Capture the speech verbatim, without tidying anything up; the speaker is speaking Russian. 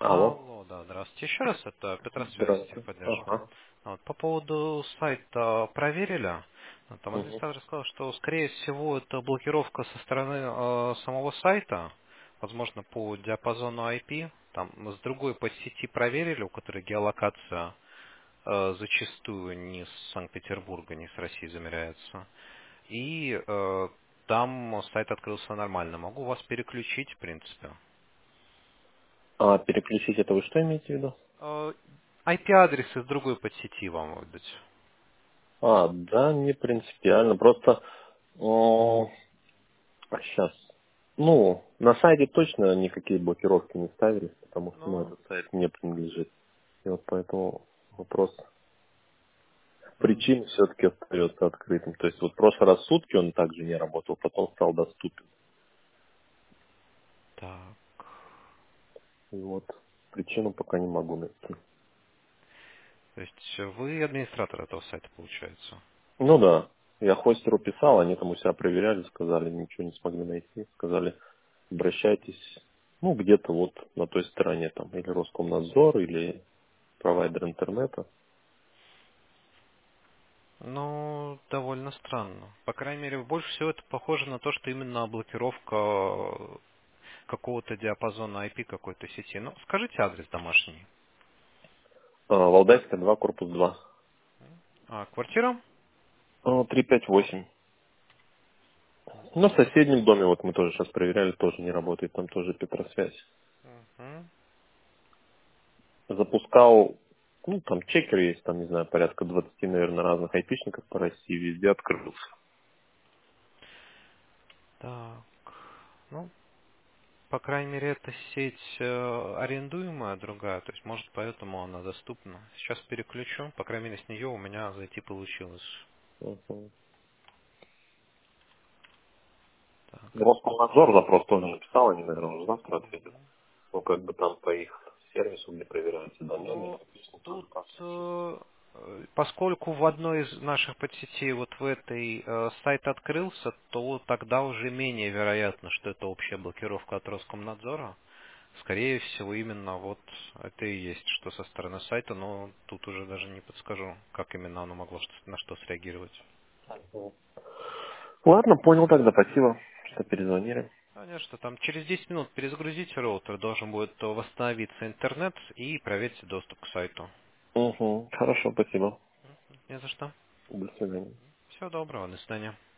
Алло. Алло, да, здравствуйте. Еще раз, это Петросвязь, Здравствуйте. техподдержка. Ага. Вот, по поводу сайта проверили. Вот, там Угу. администратор сказал, что, скорее всего, это блокировка со стороны э, самого сайта, возможно, по диапазону ай пи. Там с другой подсети проверили, у которой геолокация э, зачастую не с Санкт-Петербурга, не с России замеряется. И э, там сайт открылся нормально. Могу вас переключить, в принципе. А переключить это вы что имеете в виду? Э, ай пи-адрес из другой подсети вам выдать. А, да, не принципиально. Просто о, а сейчас. Ну, на сайте точно никакие блокировки не ставились, потому что ну, Ну, этот сайт не принадлежит. И вот поэтому вопрос м, причин все-таки остается открытым. То есть вот в прошлый раз сутки он также не работал, потом стал доступен. так. И вот причину пока не могу найти. То есть вы администратор этого сайта, получается? Ну да. Я хостеру писал, они там у себя проверяли, сказали, ничего не смогли найти. Сказали, обращайтесь, ну, где-то вот на той стороне, там, или Роскомнадзор, или провайдер интернета. Ну, довольно странно. По крайней мере, больше всего это похоже на то, что именно блокировка какого-то диапазона ай пи какой-то сети. Ну, скажите адрес домашний. А, Валдайская два, корпус два. А, квартира? А, три пять восемь. Ну, в соседнем доме, вот мы тоже сейчас проверяли, тоже не работает, там тоже Петросвязь. Мгм. Запускал, ну, там чекер есть, там, не знаю, порядка двадцати, наверное, разных айпишников по России, везде открылся. Так. Ну, по крайней мере, эта сеть э, арендуемая другая, то есть, может, поэтому она доступна. Сейчас переключу, по крайней мере, с нее у меня зайти получилось. Мгм. Так. Роскомнадзор запрос тоже написал, они, наверное, уже завтра ответят. Ну, как бы там по их сервису, где проверяются домены, Ну, написано тоже тут, как все. э, поскольку в одной из наших подсетей вот в этой э, сайт открылся, то тогда уже менее вероятно, что это общая блокировка от Роскомнадзора. Скорее всего, именно вот это и есть, что со стороны сайта, но тут уже даже не подскажу, как именно оно могло что- на что среагировать. Мгм. Ладно, понял тогда, спасибо, что перезвонили. Конечно, там через десять минут перезагрузите роутер, должен будет восстановиться интернет и проверьте доступ к сайту. Угу. Хорошо, спасибо. Не за что. До свидания. Всего доброго, до свидания.